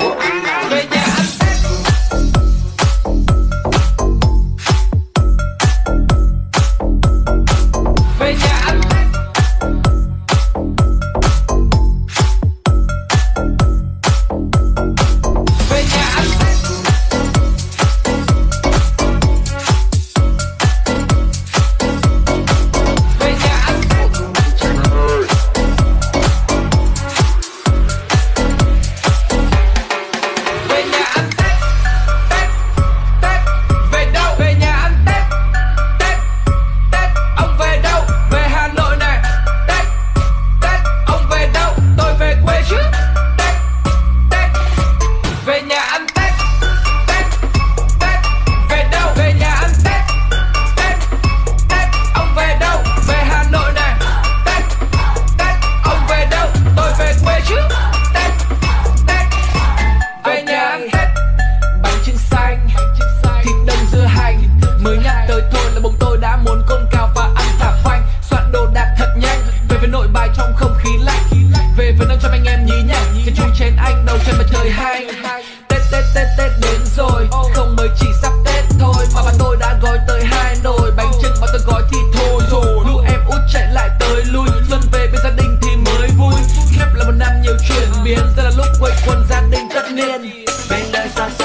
Về nhà ăn Tết. Về nhà ăn Tết. Về nhà ăn Tết. Về nhà ăn Tết. Về nhà ăn Tết. Tết, Tết, về đâu? Về nhà ăn Tết. Tết, Tết, ông về đâu? Về Hà Nội này. Tết, Tết, ông về đâu? Tôi về quê chứ. Tết, Tết, về nhà ăn Tết. Tết, Tết, về đâu? Về nhà ăn Tết. Tết, Tết, ông về đâu? Về Hà Nội này. Tết, Tết, ông về đâu? Tôi về quê chứ. Tết, Tết, về nhà ăn Tết. Bánh chưng xanh, thịt đông dưa hành. Mới nhắc tới thôi là bụng tôi đã muốn cồn cào và ăn thả phanh. Soạn đồ đạc thật nhanh, về với Nội Bài trong không khí lạnh. Về với nâng cho anh em nhí nhảnh, cái chung chén anh đầu chân mặt trời hay. Tết Tết Tết Tết đến rồi, không mới chỉ sắp Tết thôi mà bà tôi đã gói tới 2 nồi bánh chưng mà tôi gói thì thôi rồi. Lũ em út chạy lại tới lui, xuân về bên gia đình thì mới vui. Khép là một năm nhiều chuyển biến, giờ là lúc quây quần gia đình tất niên. Bên đời xa